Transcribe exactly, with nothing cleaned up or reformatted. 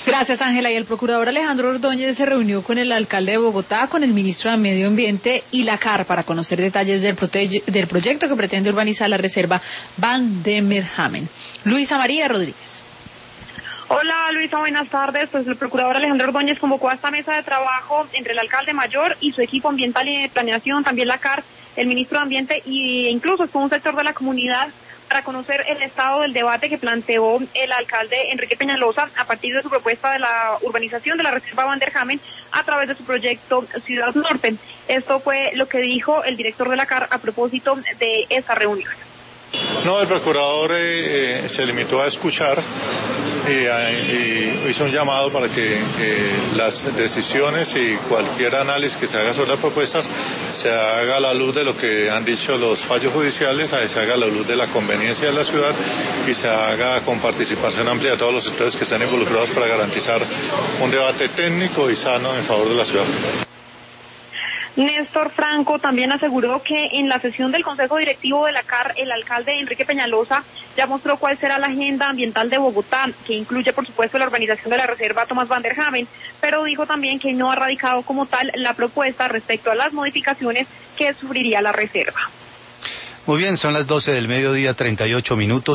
Gracias, Ángela. Y el procurador Alejandro Ordóñez se reunió con el alcalde de Bogotá, con el ministro de Medio Ambiente y la C A R para conocer detalles del, del proyecto que pretende urbanizar la reserva Van der Merhamen. Luisa María Rodríguez. Hola Luisa, buenas tardes. Pues el procurador Alejandro Ordóñez convocó a esta mesa de trabajo entre el alcalde mayor y su equipo ambiental y de planeación, también la C A R, el ministro de Ambiente e incluso con un sector de la comunidad para conocer el estado del debate que planteó el alcalde Enrique Peñalosa a partir de su propuesta de la urbanización de la reserva Van der Hamen a través de su proyecto Ciudad Norte. Esto fue lo que dijo el director de la C A R a propósito de esta reunión. No, el procurador eh, se limitó a escuchar y, y hizo un llamado para que eh, las decisiones y cualquier análisis que se haga sobre las propuestas se haga a la luz de lo que han dicho los fallos judiciales, se haga a la luz de la conveniencia de la ciudad y se haga con participación amplia de todos los sectores que están involucrados para garantizar un debate técnico y sano en favor de la ciudad. Néstor Franco también aseguró que en la sesión del Consejo Directivo de la C A R, el alcalde Enrique Peñalosa ya mostró cuál será la agenda ambiental de Bogotá, que incluye, por supuesto, la urbanización de la reserva Tomás Van der Hamen, pero dijo también que no ha radicado como tal la propuesta respecto a las modificaciones que sufriría la reserva. Muy bien, son las doce del mediodía, treinta y ocho minutos.